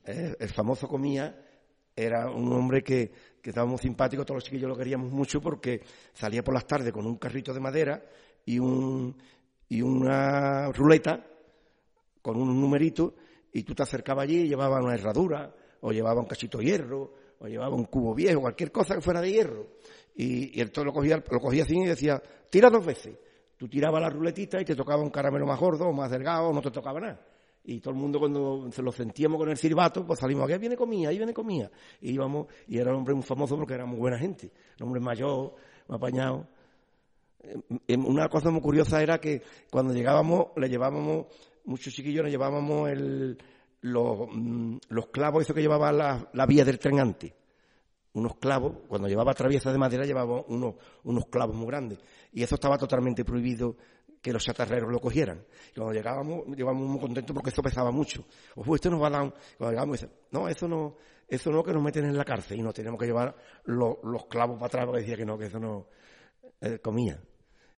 el famoso Comía era un hombre que estaba muy simpático, todos los chiquillos lo queríamos mucho porque salía por las tardes con un carrito de madera y una ruleta con un numerito, y tú te acercabas allí y llevaba una herradura, o llevaba un cachito de hierro, o llevaba un cubo viejo, cualquier cosa que fuera de hierro. Y él todo lo cogía así y decía, tira 2 veces. Tú tirabas la ruletita y te tocaba un caramelo más gordo o más delgado, o no te tocaba nada. Y todo el mundo, cuando se lo sentíamos con el silbato, pues salimos, aquí viene comida, ahí viene comida. Y íbamos, y era un hombre muy famoso porque era muy buena gente. Un hombre mayor, muy apañado. Una cosa muy curiosa era que cuando llegábamos, le llevábamos, muchos chiquillos le llevábamos los clavos, eso que llevaba la vía del tren antes. Unos clavos, cuando llevaba traviesa de madera, llevaba unos clavos muy grandes. Y eso estaba totalmente prohibido que los chatarreros lo cogieran. Y cuando llegábamos muy contentos porque eso pesaba mucho. Esto nos va a dar. Cuando llegábamos, decían, no, eso no, que nos meten en la cárcel. Y nos teníamos que llevar los clavos para atrás porque decía que no, que eso no comía.